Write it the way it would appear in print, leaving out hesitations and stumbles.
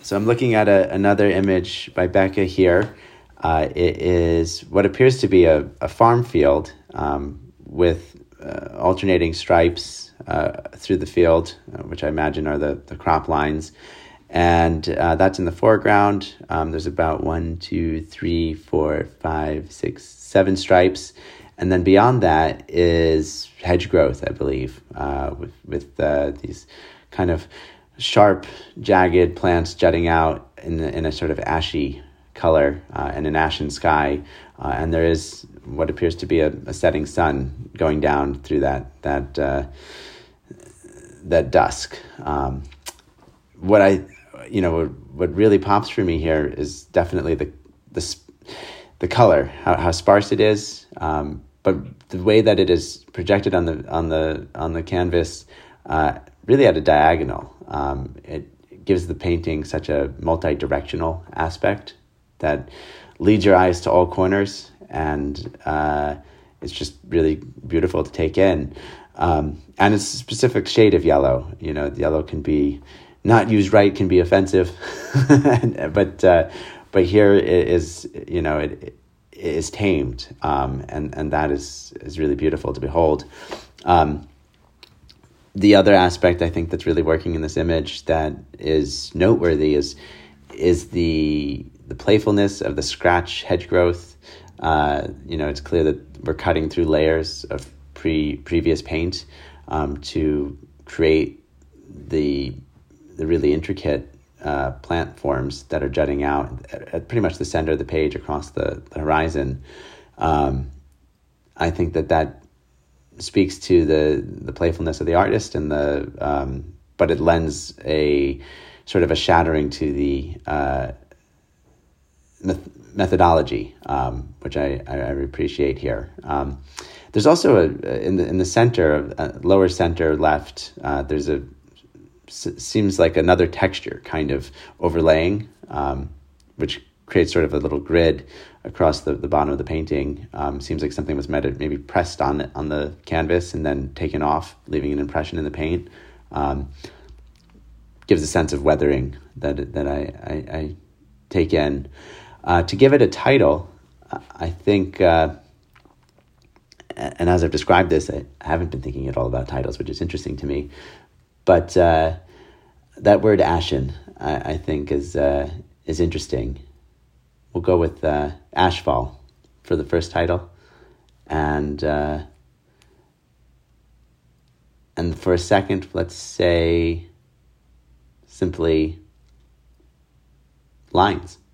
So I'm looking at another image by Becca here. It is what appears to be a farm field with alternating stripes through the field, which I imagine are the crop lines. And that's in the foreground. There's about 1, 2, 3, 4, 5, 6, 7 stripes. And then beyond that is hedge growth, I believe, with these kind of sharp, jagged plants jutting out in a sort of ashy color and an ashen sky. And there is what appears to be a setting sun going down through that dusk. What really pops for me here is definitely the color, how sparse it is, but the way that it is projected on the canvas, really at a diagonal. It gives the painting such a multi-directional aspect that leads your eyes to all corners, and it's just really beautiful to take in. And it's a specific shade of yellow. The yellow can be not used right, can be offensive, but here it is. It is tamed, and that is really beautiful to behold. The other aspect I think that's really working in this image that is noteworthy is the playfulness of the scratch hedge growth. It's clear that we're cutting through layers of previous paint to create the really intricate plant forms that are jutting out at pretty much the center of the page across the horizon. I think that speaks to the playfulness of the artist and but it lends a sort of a shattering to the methodology, which I appreciate here. There's also in the center, lower center left, there's seems like another texture kind of overlaying, which creates sort of a little grid across the bottom of the painting. Seems like something was maybe pressed on the canvas and then taken off, leaving an impression in the paint. Gives a sense of weathering that I take in. To give it a title, I think, and as I've described this, I haven't been thinking at all about titles, which is interesting to me. But that word ashen, I think, is interesting. We'll go with Ashfall for the first title, and for a second, let's say simply lines.